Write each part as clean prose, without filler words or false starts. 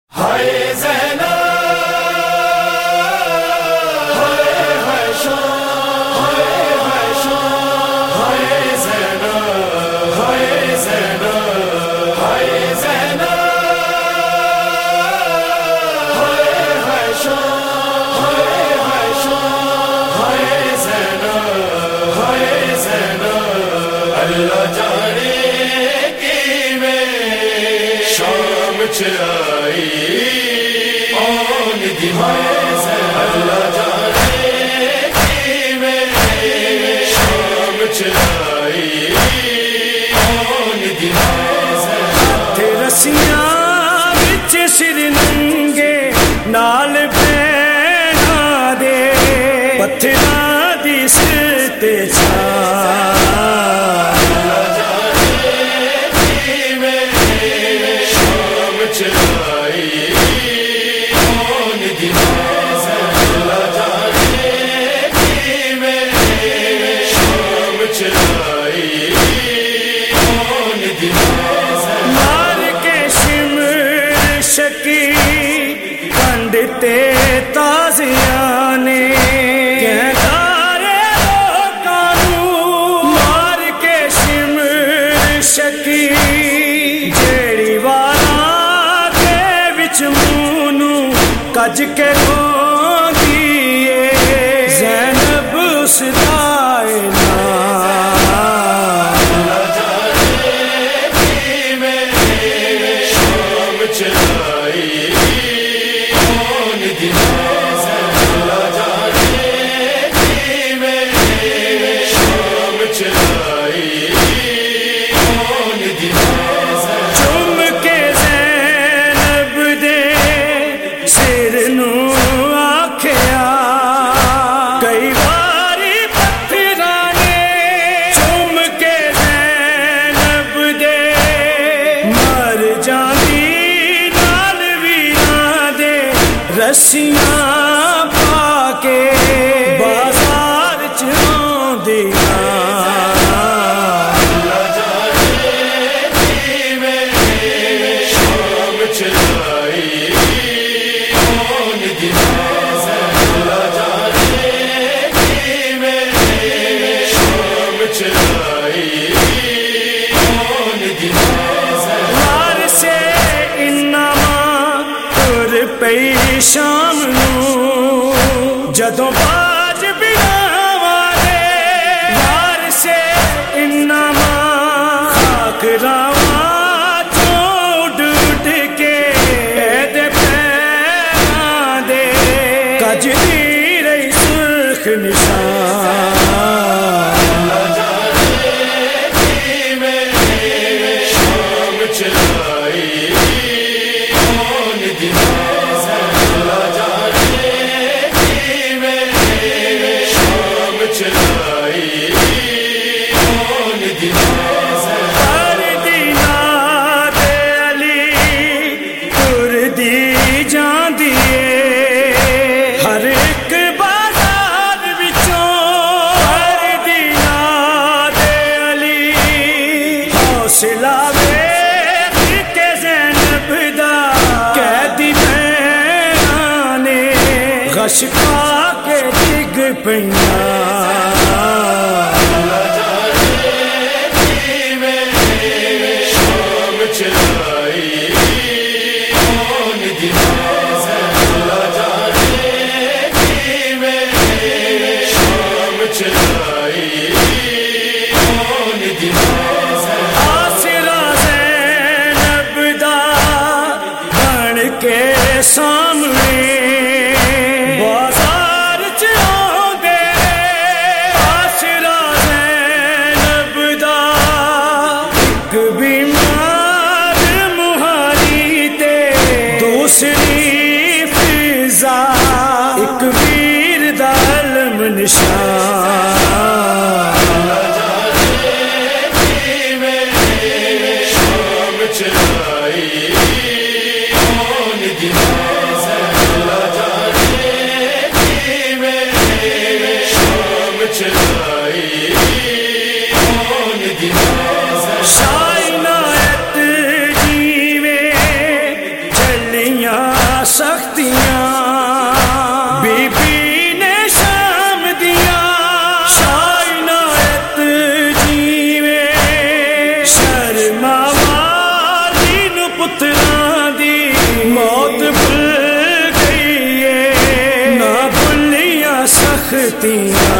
ہائے زینب ہائے ہائے شان ہائے ہائے شان ہائے زینب ہائے زینب ہائے زینب ہائے ہائے شان ہائے ہائے شان ہائے زینب ہائے زینب اللہ جانے شام چرائی آن دی اللہ جانے شام چرائی آن دی رسیاں وچ سر ننگے نال پہنا دے پتھراں دی سر تے چرائی آن دی اللہ جانے شام چرائی آن دی مار کے شمر شکی کنڈ تے تازیاں نے مار کے شمر شکی کج کے روندی اے زینب اس دا اللہ جانے شام چرائی آن دی اللہ جانے شام چرائی آن دی چوم کے زینب دے سر نو آکھیا کئی باری پتھراں نے چوم کے زینب دے مر جاندی نال ویراں دے رسیاں پا کے بازار چ آندیاں اللہ جانے شام چرائی آن دی اللہ جانے شام چرائی آن دی وار سے انما تر پئی شام نو جدوں باج بناواں دے وار سے انما خاک راواں چوں اڈ اڈ کے دے پیراں دے کج دی رہی سرخ نشان اللہ جانے شام چرائی آن دی اللہ جانے شام چرائی آن دی ہر دینا تے علی تر دی جاندی اے ہر ایک بازار وچوں ہر دینا تے علی حوصلہ ویکھ کے زینب دا قیدی بہناں نے غش کھا کے ڈگ پئیاں شام چرائی آن دی اللہ جانے شام چرائی آن دی آسرا زینب دا بن کے سامنے بازار چ آندے آسرا زینب دا ایک بیمار مہاری تے دوسری فضا ایک ویر دا علم نشان شام چرائی آن دی اللہ جانے شام چرائی آن دی شائنات جیویں چلیاں سختیاں بی بی نے شام دیا شائنایت جیوے شرما والی نو پتراں دی موت بھل گئی ہے نہ بھلیاں سختیاں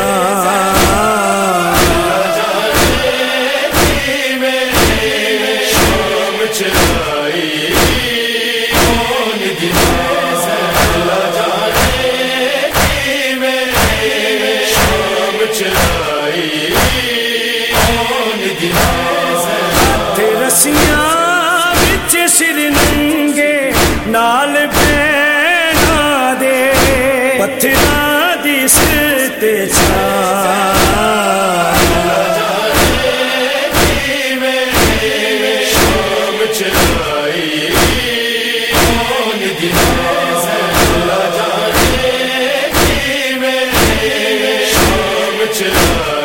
رسیاں وچ سر ننگے نال پہنا دے پتھراں دی سر تے چھا شام چلائی کون دن شام چلائی